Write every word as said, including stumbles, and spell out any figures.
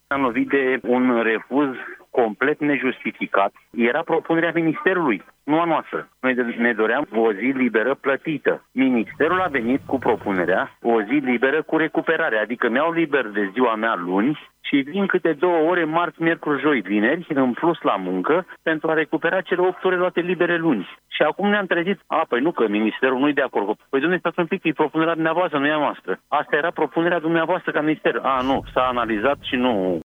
Am lovit de un refuz complet nejustificat. Era propunerea Ministerului, nu a noastră. Noi ne doream o zi liberă plătită. Ministerul a venit cu propunerea o zi liberă cu recuperare, adică mi-au liber de ziua mea luni și vin câte două ore, marți, miercuri, joi, vineri, în plus la muncă, pentru a recupera cele opt ore luate libere luni. Și acum ne-am trezit, a, păi nu, că Ministerul nu-i de acord. Păi domnule, stați un pic, e propunerea dumneavoastră, nu e a noastră. Asta era propunerea dumneavoastră ca minister. A, nu, s-a analizat și nu...